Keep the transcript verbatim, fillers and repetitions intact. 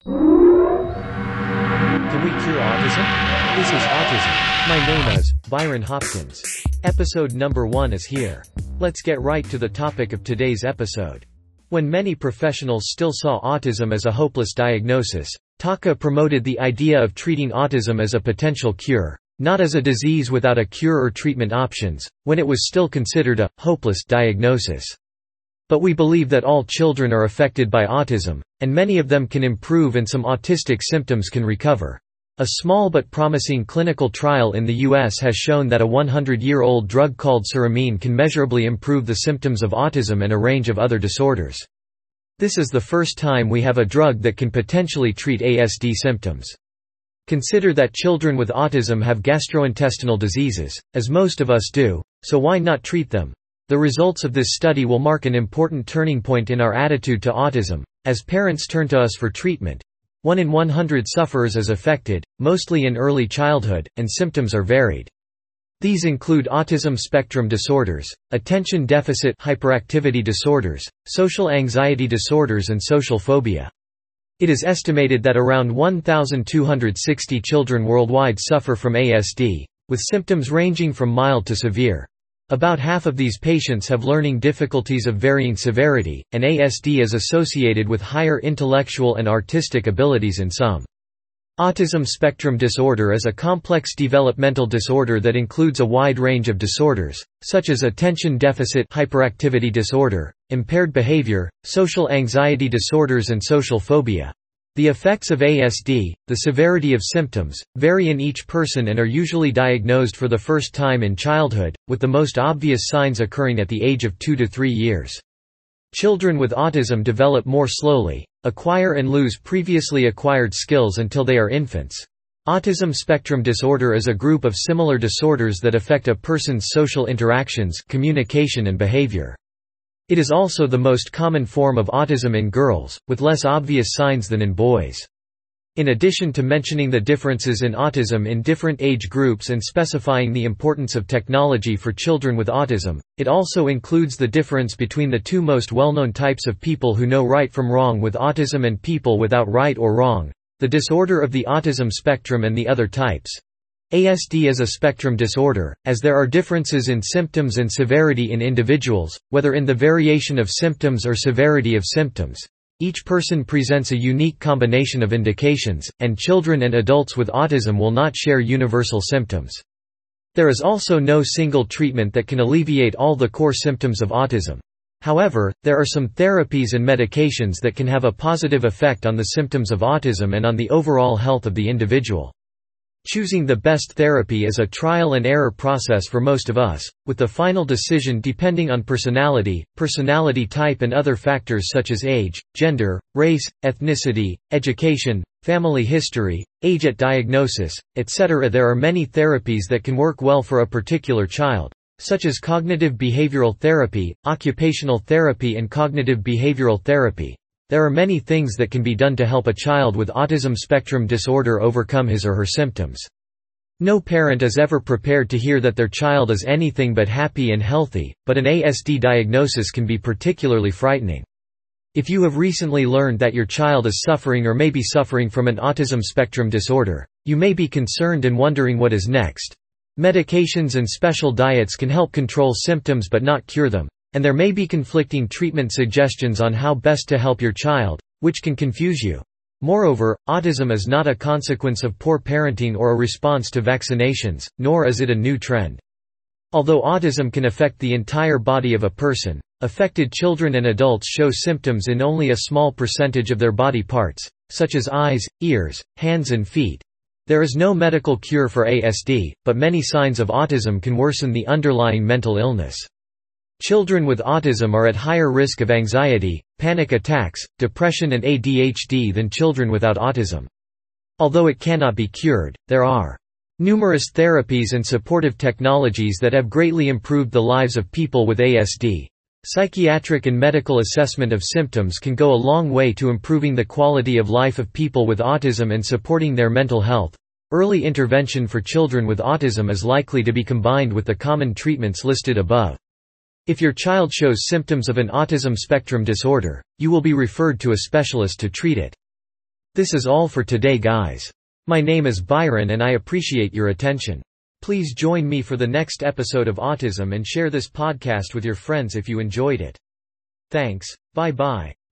Can we cure autism? This is Autism. My name is Byron Hopkins. Episode number one is here. Let's get right to the topic of today's episode. When many professionals still saw autism as a hopeless diagnosis, Taka promoted the idea of treating autism as a potential cure, not as a disease without a cure or treatment options, when it was still considered a hopeless diagnosis. But we believe that all children are affected by autism, and many of them can improve and some autistic symptoms can recover. A small but promising clinical trial in the U S has shown that a one hundred year old drug called Ceramine can measurably improve the symptoms of autism and a range of other disorders. This is the first time we have a drug that can potentially treat A S D symptoms. Consider that children with autism have gastrointestinal diseases, as most of us do, so why not treat them? The results of this study will mark an important turning point in our attitude to autism, as parents turn to us for treatment. One in one hundred sufferers is affected, mostly in early childhood, and symptoms are varied. These include autism spectrum disorders, attention deficit hyperactivity disorders, social anxiety disorders and social phobia. It is estimated that around one thousand two hundred sixty children worldwide suffer from A S D, with symptoms ranging from mild to severe. About half of these patients have learning difficulties of varying severity, and A S D is associated with higher intellectual and artistic abilities in some. Autism spectrum disorder is a complex developmental disorder that includes a wide range of disorders, such as attention deficit hyperactivity disorder, impaired behavior, social anxiety disorders and social phobia. The effects of A S D, the severity of symptoms, vary in each person and are usually diagnosed for the first time in childhood, with the most obvious signs occurring at the age of two to three years. Children with autism develop more slowly, acquire and lose previously acquired skills until they are infants. Autism spectrum disorder is a group of similar disorders that affect a person's social interactions, communication and behavior. It is also the most common form of autism in girls, with less obvious signs than in boys. In addition to mentioning the differences in autism in different age groups and specifying the importance of technology for children with autism, it also includes the difference between the two most well-known types of people who know right from wrong with autism and people without right or wrong, the disorder of the autism spectrum and the other types. A S D is a spectrum disorder, as there are differences in symptoms and severity in individuals, whether in the variation of symptoms or severity of symptoms. Each person presents a unique combination of indications, and children and adults with autism will not share universal symptoms. There is also no single treatment that can alleviate all the core symptoms of autism. However, there are some therapies and medications that can have a positive effect on the symptoms of autism and on the overall health of the individual. Choosing the best therapy is a trial and error process for most of us, with the final decision depending on personality, personality type and other factors such as age, gender, race, ethnicity, education, family history, age at diagnosis, et cetera. There are many therapies that can work well for a particular child, such as cognitive behavioral therapy, occupational therapy and cognitive behavioral therapy. There are many things that can be done to help a child with autism spectrum disorder overcome his or her symptoms. No parent is ever prepared to hear that their child is anything but happy and healthy, but an A S D diagnosis can be particularly frightening. If you have recently learned that your child is suffering or may be suffering from an autism spectrum disorder, you may be concerned and wondering what is next. Medications and special diets can help control symptoms but not cure them. And there may be conflicting treatment suggestions on how best to help your child, which can confuse you. Moreover, autism is not a consequence of poor parenting or a response to vaccinations, nor is it a new trend. Although autism can affect the entire body of a person, affected children and adults show symptoms in only a small percentage of their body parts, such as eyes, ears, hands and feet. There is no medical cure for A S D, but many signs of autism can worsen the underlying mental illness. Children with autism are at higher risk of anxiety, panic attacks, depression and A D H D than children without autism. Although it cannot be cured, there are numerous therapies and supportive technologies that have greatly improved the lives of people with A S D. Psychiatric and medical assessment of symptoms can go a long way to improving the quality of life of people with autism and supporting their mental health. Early intervention for children with autism is likely to be combined with the common treatments listed above. If your child shows symptoms of an autism spectrum disorder, you will be referred to a specialist to treat it. This is all for today, guys. My name is Byron and I appreciate your attention. Please join me for the next episode of Autism and share this podcast with your friends if you enjoyed it. Thanks, bye bye.